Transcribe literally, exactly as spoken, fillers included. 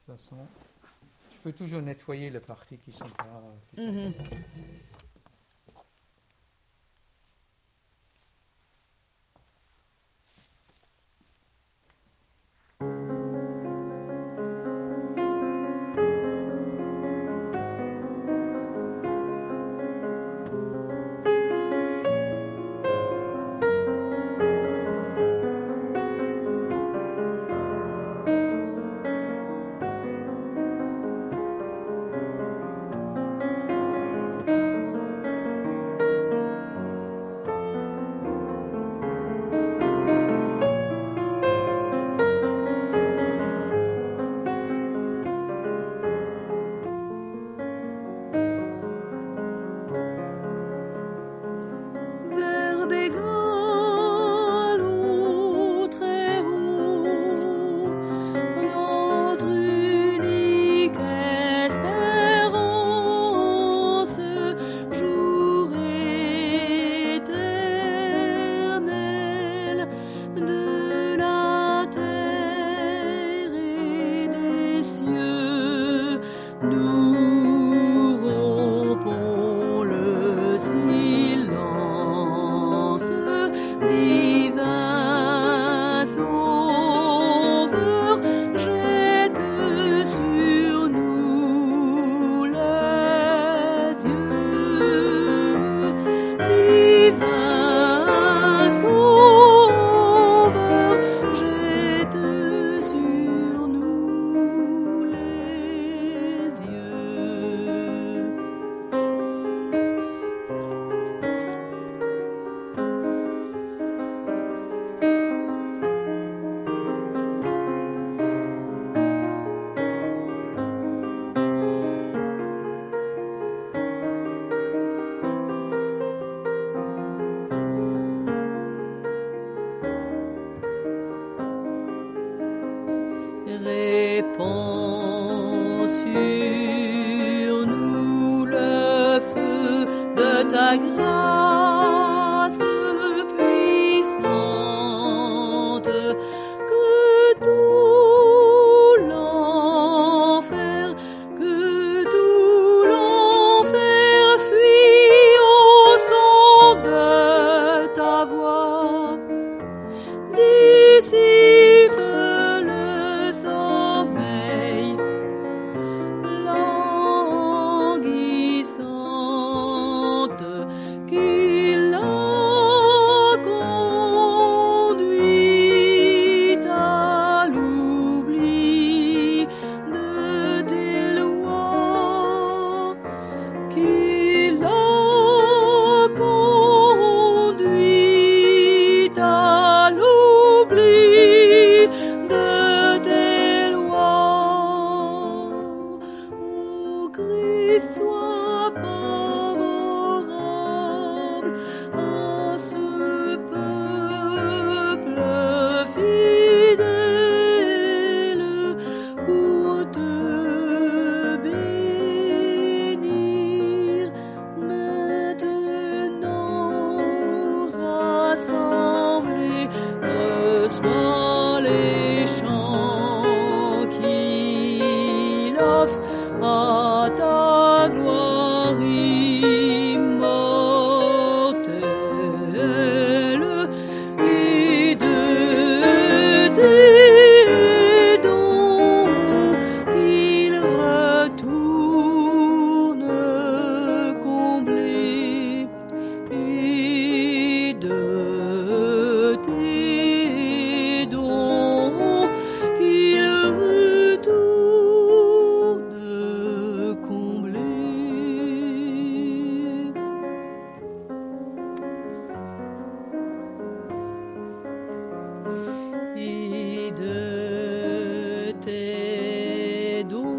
toute façon. Tu peux toujours nettoyer les parties qui sont pas... Qui sont Mhm. pas- Verbe égal au très haut, notre unique espérance, jour éternel de la terre et des cieux. Nous rompons le silence, divin Sauveur, jette sur nous les yeux. Divin Sauveur, jette sur nous les yeux. Répands sur nous le feu de ta grâce puissante, que tout l'enfer, que tout l'enfer fuit au son de ta voix. Dissipe le sommeil languissante qui l'a conduit à l'oubli de tes lois, qui l'a conduit à l'oubli de tes lois. Ô Christ, sois favorable à ce peuple fidèle pour te bénir maintenant rassemblés. Reçois les chants qu'il offre à ta gloire immortelle et de tes dons qu'il retourne comblé et de tes dons qu'il retourne comblé. Et de tes dons